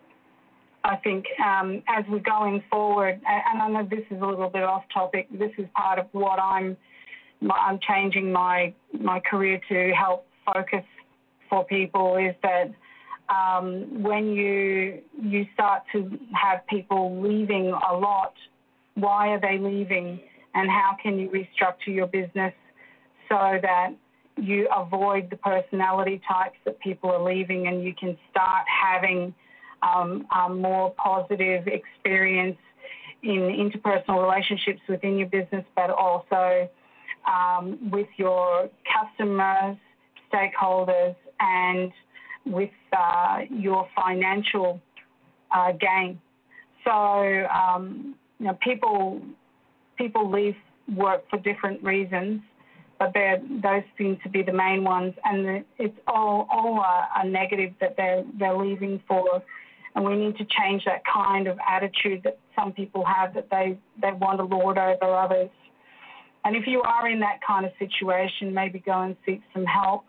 I think, um, as we're going forward. And I know this is a little bit off topic. This is part of what I'm I'm changing my my career to help focus for people, is that um, when you you start to have people leaving a lot, why are they leaving, and how can you restructure your business so that you avoid the personality types that people are leaving, and you can start having um, a more positive experience in interpersonal relationships within your business, but also um, with your customers, stakeholders, and with uh, your financial uh, gain. So, um, you know, people people leave work for different reasons, but those seem to be the main ones, and the, it's all all a, a negative that they're they're leaving for, and we need to change that kind of attitude that some people have, that they they want to lord over others. And if you are in that kind of situation, maybe go and seek some help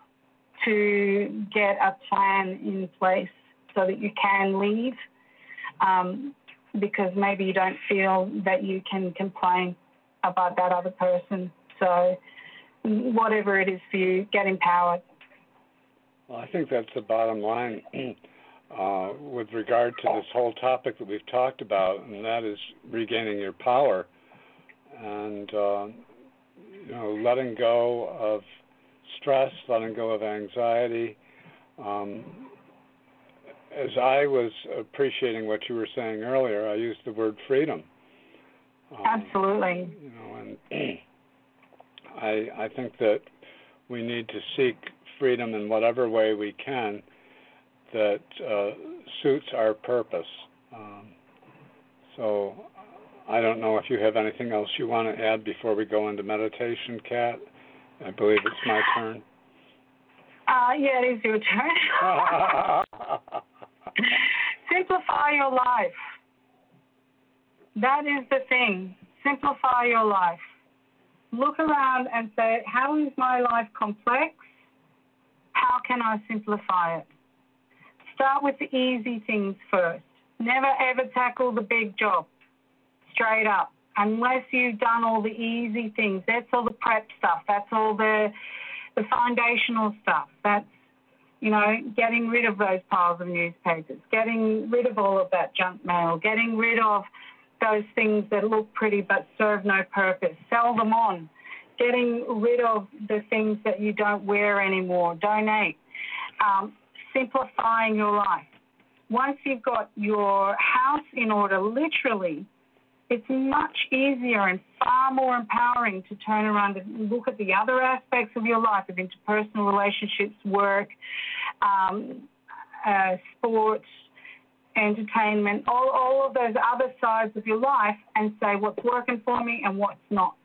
to get a plan in place so that you can leave, um, because maybe you don't feel that you can complain about that other person. So whatever it is for you, get empowered. Well, I think that's the bottom line uh, with regard to this whole topic that we've talked about, and that is regaining your power and uh, you know, letting go of stress, letting go of anxiety. Um, as I was appreciating what you were saying earlier, I used the word freedom. Um, Absolutely. You know, and I, I think that we need to seek freedom in whatever way we can that uh, suits our purpose. Um, so I don't know if you have anything else you want to add before we go into meditation, Kat. I believe it's my turn. Uh, yeah, it is your turn. Simplify your life. That is the thing. Simplify your life. Look around and say, how is my life complex? How can I simplify it? Start with the easy things first. Never ever tackle the big job. Straight up. Unless you've done all the easy things. That's all the prep stuff. That's all the the foundational stuff. That's, you know, getting rid of those piles of newspapers, getting rid of all of that junk mail, getting rid of those things that look pretty but serve no purpose. Sell them on. Getting rid of the things that you don't wear anymore. Donate. Um, simplifying your life. Once you've got your house in order, literally, it's much easier and far more empowering to turn around and look at the other aspects of your life, of interpersonal relationships, work, um, uh, sports, entertainment, all, all of those other sides of your life, and say what's working for me and what's not.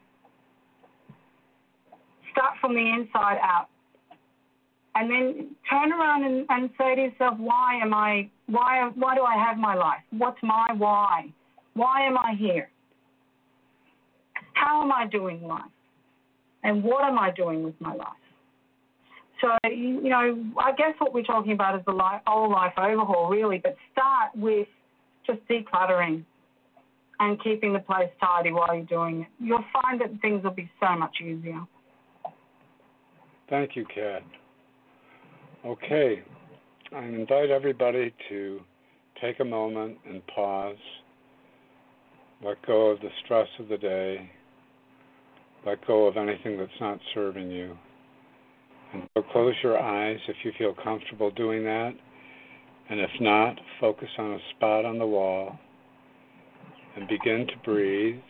Start from the inside out. And then turn around and, and say to yourself, why am I, why, why do I have my life? What's my why? Why am I here? how am I doing life? And what am I doing with my life? So, you know, I guess what we're talking about is the life, whole life overhaul, really, but start with just decluttering and keeping the place tidy while you're doing it. You'll find that things will be so much easier. Thank you, Kat. Okay, I invite everybody to take a moment and pause, let go of the stress of the day, let go of anything that's not serving you. And so close your eyes if you feel comfortable doing that. And if not, focus on a spot on the wall and begin to breathe.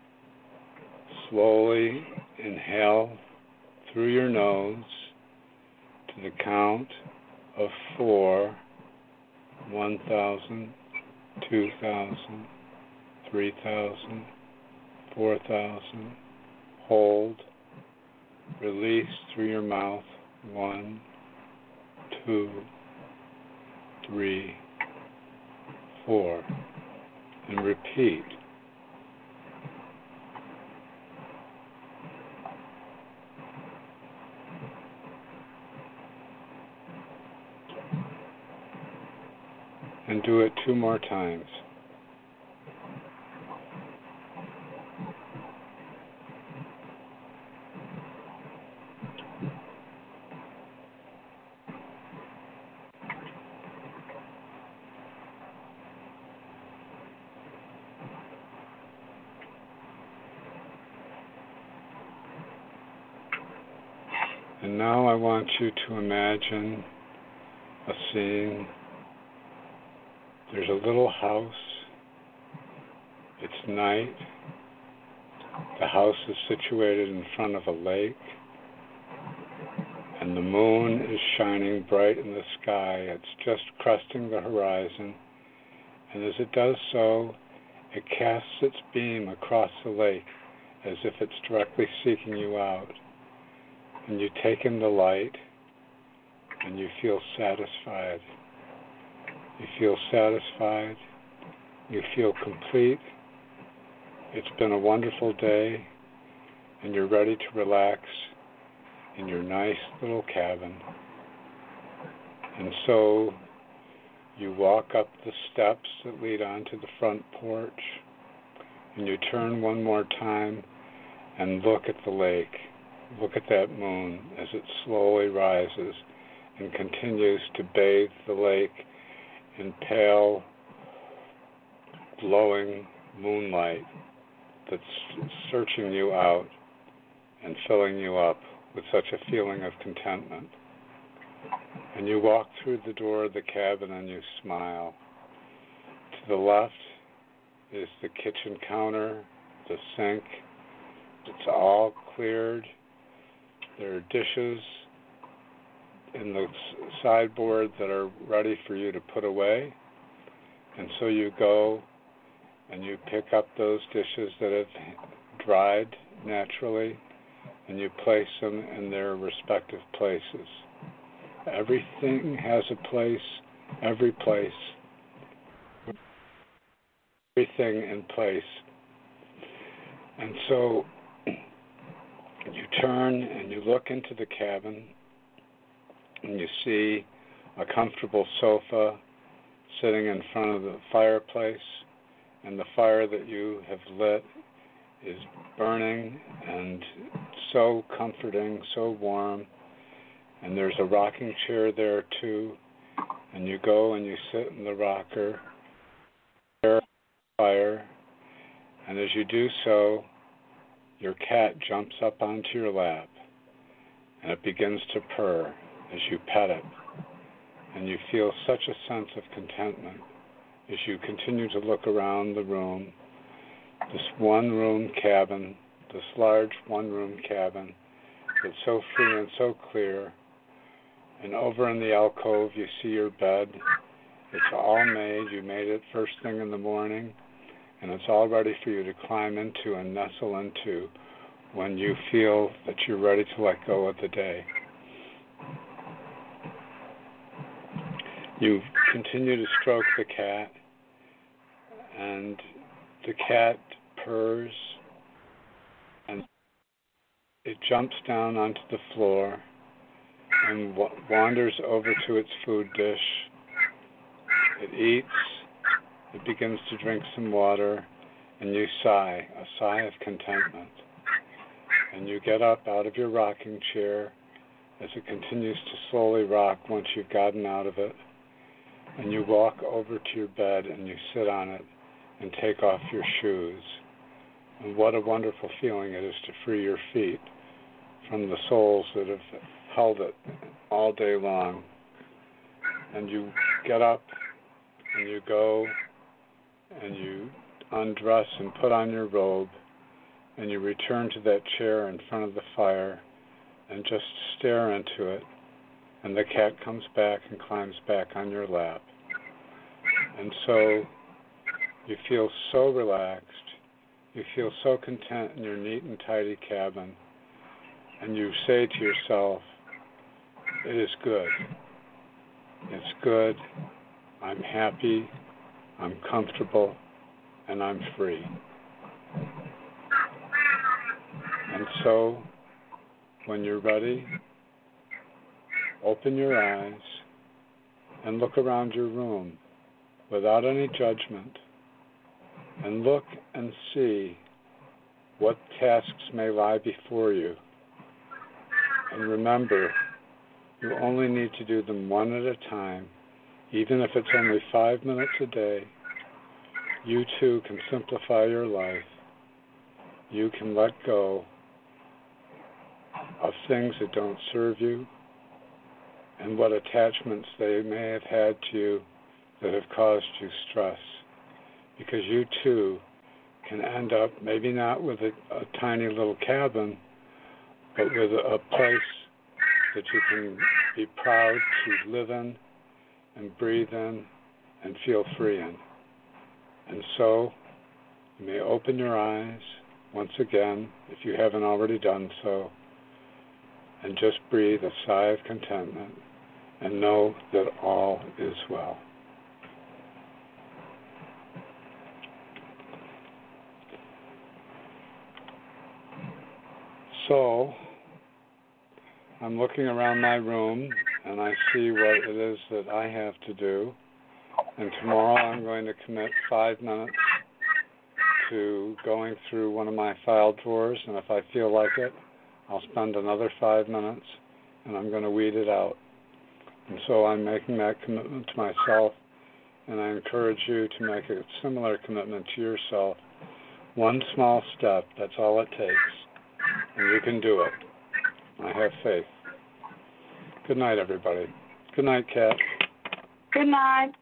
Slowly inhale through your nose to the count of four, one thousand, two thousand, three thousand, four thousand. Hold. Release through your mouth. One, two, three, four. And repeat. And do it two more times. And now I want you to imagine a scene. There's a little house. It's night. The house is situated in front of a lake. And the moon is shining bright in the sky. It's just cresting the horizon. And as it does so, it casts its beam across the lake as if it's directly seeking you out. And you take in the light, and you feel satisfied. You feel satisfied. You feel complete. It's been a wonderful day, and you're ready to relax in your nice little cabin. And so you walk up the steps that lead onto the front porch, and you turn one more time and look at the lake. Look at that moon as it slowly rises and continues to bathe the lake in pale, glowing moonlight that's searching you out and filling you up with such a feeling of contentment. And you walk through the door of the cabin and you smile. To the left is the kitchen counter, the sink. It's all cleared. There are dishes in the sideboard that are ready for you to put away. And so you go and you pick up those dishes that have dried naturally and you place them in their respective places. Everything has a place, every place, everything in place. And so you turn and you look into the cabin and you see a comfortable sofa sitting in front of the fireplace, and the fire that you have lit is burning and so comforting, so warm. And there's a rocking chair there too, and you go and you sit in the rocker, fire, and as you do so, your cat jumps up onto your lap, and it begins to purr as you pet it, and you feel such a sense of contentment as you continue to look around the room, this one-room cabin, this large one-room cabin that's so free and so clear. And over in the alcove, you see your bed. It's all made. You made it first thing in the morning, and it's all ready for you to climb into and nestle into when you feel that you're ready to let go of the day. You continue to stroke the cat, and the cat purrs it jumps down onto the floor and w- wanders over to its food dish. It eats, it begins to drink some water, and you sigh, a sigh of contentment. And you get up out of your rocking chair as it continues to slowly rock once you've gotten out of it. And you walk over to your bed and you sit on it and take off your shoes. And what a wonderful feeling it is to free your feet from the soles that have held it all day long. And you get up and you go and you undress and put on your robe and you return to that chair in front of the fire and just stare into it. And the cat comes back and climbs back on your lap. And so you feel so relaxed. You feel so content in your neat and tidy cabin. And you say to yourself, it is good. It's good. I'm happy. I'm comfortable. And I'm free. And so, when you're ready, open your eyes and look around your room without any judgment, and look and see what tasks may lie before you. And remember, you only need to do them one at a time, even if it's only five minutes a day. You too can simplify your life. You can let go of things that don't serve you and what attachments they may have had to you that have caused you stress. Because you too can end up, maybe not with a, a tiny little cabin, but with a, a place that you can be proud to live in and breathe in and feel free in. And so, you may open your eyes once again, if you haven't already done so, and just breathe a sigh of contentment and know that all is well. So, I'm looking around my room and I see what it is that I have to do. And tomorrow I'm going to commit five minutes to going through one of my file drawers, and if I feel like it, I'll spend another five minutes and I'm going to weed it out. And so I'm making that commitment to myself, and I encourage you to make a similar commitment to yourself. One small step, that's all it takes, and you can do it. I have faith. Good night, everybody. Good night, Kat. Good night.